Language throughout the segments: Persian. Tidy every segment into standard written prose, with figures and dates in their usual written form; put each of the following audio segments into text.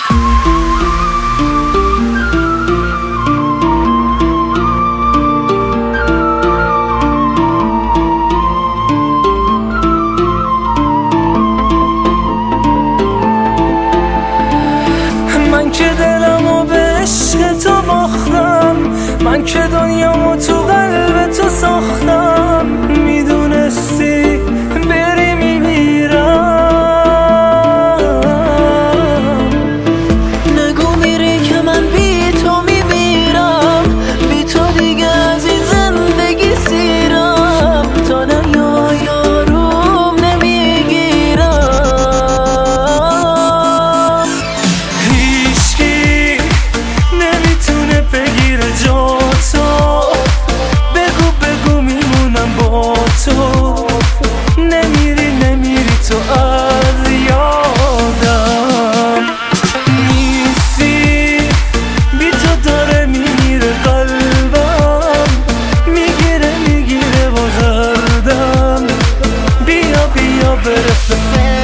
من که دلمو به عشق تو باختم، من که دنیامو تو قلب تو ساختم. میدونستی بری میمیرم، نگو میری که من بی تو میمیرم، بی تو دیگه از این زندگی سیرم. تا نیا یاروم نمیگیرم، هیچکی نمیتونه بگیره جا تو. بگو بگو میمونم با تو، نمیری نمیری تو از یادم نیستی. بی تو داره میمیره قلبم، میگیره میگیره با دردم. بیا بیا برسه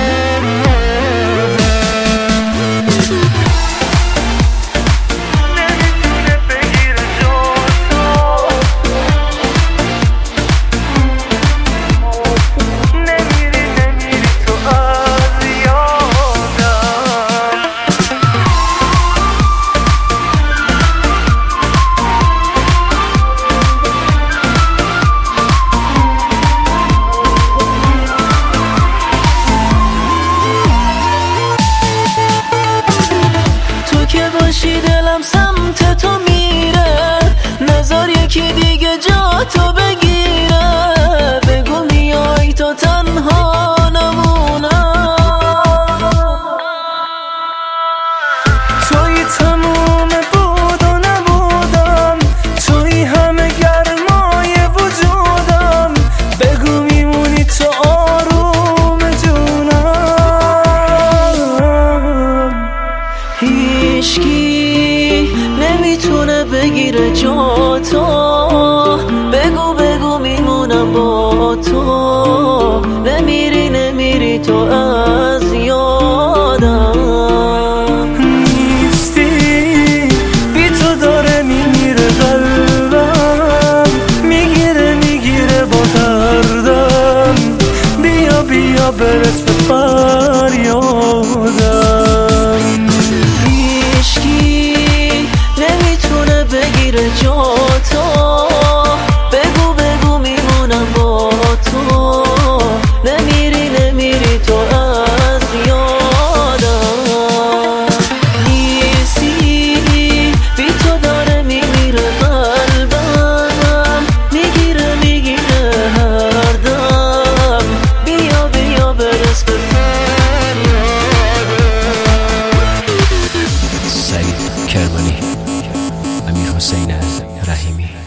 که باشی دلم سمت تو میره، نظر یکی دیگه جا تو بگیره. بگو میای تو تنها نمونم، توی تموم بود و نبودم، توی همه گرمای وجودم. بگو میمونی تو آروم جونم. هیچکی نمیتونه بگیره جا تو. بگو بگو میمونم با تو، نمیری نمیری تو از یادم نیستی. بی تو داره میمیره قلبم، میگیره میگیره با دردم. بیا بیا برس به فریادم. هیچکی نمیتونه بگیره جا تو. بگو بگو میمونم با تو، نمیری نمیری تو از یادم نیستی. بی تو داره میمیره قلبم، میگیره میگیره هر دم. بیا بیا برس به سعید کرمانی، امیر حسین رحیمی.